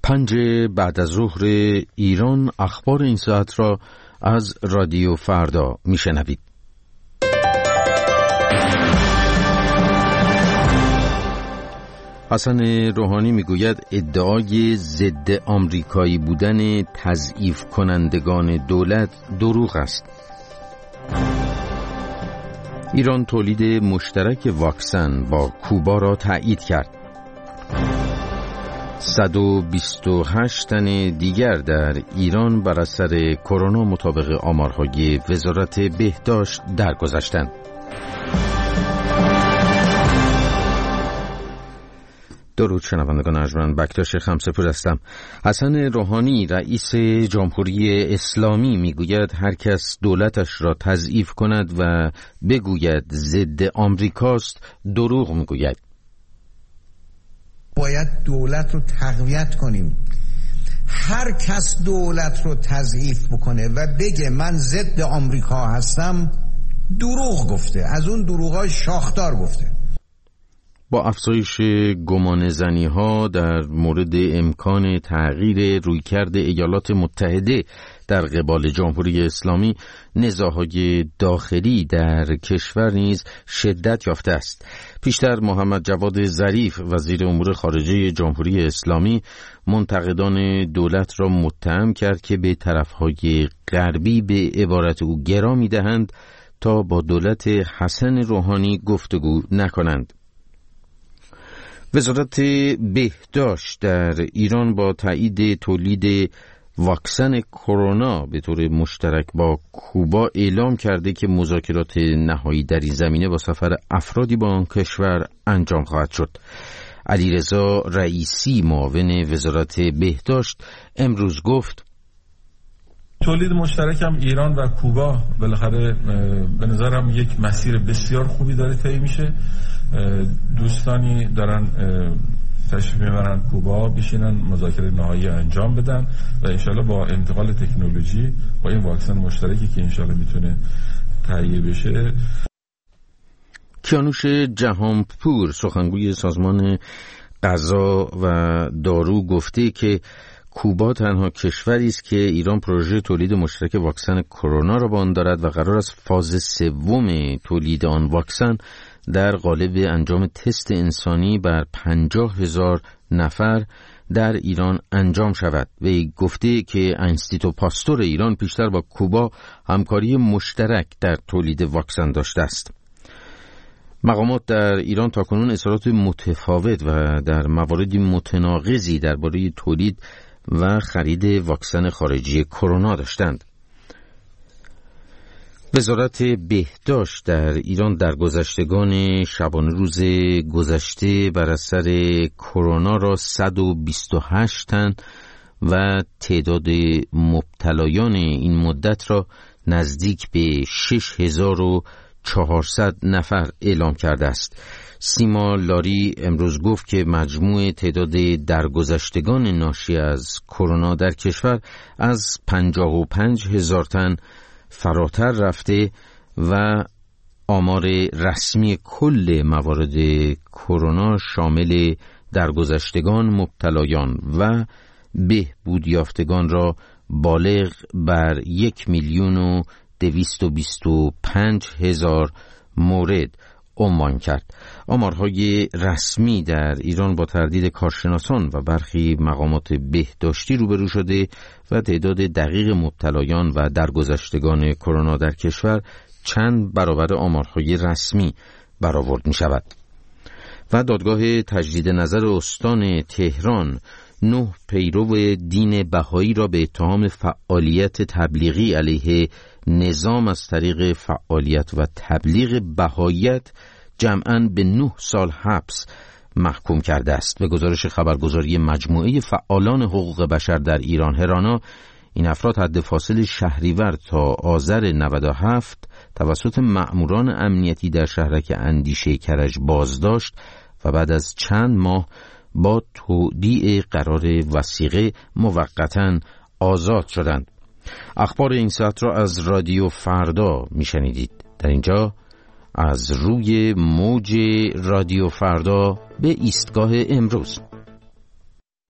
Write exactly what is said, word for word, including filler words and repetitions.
پنج بعد از ظهر ایران، اخبار این ساعت را از رادیو فردا میشنوید. حسن روحانی میگوید ادعای ضد آمریکایی بودن تضعیف کنندگان دولت دروغ است. ایران تولید مشترک واکسن با کوبا را تایید کرد. صد و بیست و هشت تن دیگر در ایران بر اثر کرونا مطابق آمارهای وزارت بهداشت درگذشتند. درود شنوندگان ارجمند، بکتاش خمسه‌پور هستم. حسن روحانی رئیس جمهوری اسلامی میگوید هر کس دولتش را تضعیف کند و بگوید ضد آمریکاست دروغ میگوید. باید دولت رو تقویت کنیم. هر کس دولت رو تضعیف بکنه و بگه من ضد آمریکا هستم دروغ گفته، از اون دروغای شاخدار گفته. با افزایش گمان زنی ها در مورد امکان تغییر رویکرد ایالات متحده در قبال جمهوری اسلامی، نزاع‌های داخلی در کشور نیز شدت یافته است. پیشتر محمد جواد ظریف وزیر امور خارجه جمهوری اسلامی منتقدان دولت را متهم کرد که به طرف‌های غربی به عبارت او گرا می‌دهند تا با دولت حسن روحانی گفتگو نکنند. وزارت بهداشت در ایران با تایید تولید واکسن کرونا به طور مشترک با کوبا اعلام کرده که مذاکرات نهایی در این زمینه با سفر افرادی با آن کشور انجام خواهد شد. علیرضا رئیسی معاون وزارت بهداشت امروز گفت تولید مشترک هم ایران و کوبا بالاخره به نظرم یک مسیر بسیار خوبی داره طی میشه. دوستانی دارن تشریف میبرن کوبا بشینن مذاکره نهایی انجام بدن و انشالله با انتقال تکنولوژی با این واکسن مشترکی که انشالله میتونه تهیه بشه. کیانوش جهانپور سخنگوی سازمان غذا و دارو گفته که کوبا تنها کشوری است که ایران پروژه تولید مشترک واکسن کرونا را با آن دارد و قرار است فاز سوم تولید آن واکسن در قالب انجام تست انسانی بر پنجاه هزار نفر در ایران انجام شود. وی گفته که انستیتو پاستور ایران پیشتر با کوبا همکاری مشترک در تولید واکسن داشته است. مقامات در ایران تاکنون اظهارات متفاوت و در مواردی متناقضی درباره تولید و خرید واکسن خارجی کرونا داشتند. وزارت بهداشت در ایران در گذشتگان شبانه روز گذشته بر اثر کرونا را صد و بیست و هشت تن و تعداد مبتلایان این مدت را نزدیک به شش هزار و چهارصد نفر اعلام کرده است. سیما لاری امروز گفت که مجموع تعداد درگذشتگان ناشی از کرونا در کشور از پنجاه و پنج هزار تن فراتر رفته و آمار رسمی کل موارد کرونا شامل درگذشتگان، مبتلایان و بهبود یافتگان را بالغ بر یک میلیون و دویست و بیست و پنج هزار مورد عنوان کرد. آمارهای رسمی در ایران با تردید کارشناسان و برخی مقامات بهداشتی روبرو شده و تعداد دقیق مبتلایان و درگذشتگان کرونا در کشور چند برابر آمارهای رسمی برآورد می شود. و دادگاه تجدید نظر استان تهران نه پیرو دین بهایی را به اتهام فعالیت تبلیغی علیه نظام از طریق فعالیت و تبلیغ بهاییت جمعاً به نه سال حبس محکوم کرده است. به گزارش خبرگزاری مجموعه فعالان حقوق بشر در ایران هرانا، این افراد حد فاصل شهریور تا آذر نود و هفت توسط مأموران امنیتی در شهرک اندیشه کرج بازداشت و بعد از چند ماه با تودیع قرار وثیقه موقتاً آزاد شدند. اخبار این ساعت را از رادیو فردا میشنیدید. در اینجا از روی موج رادیو فردا به ایستگاه امروز.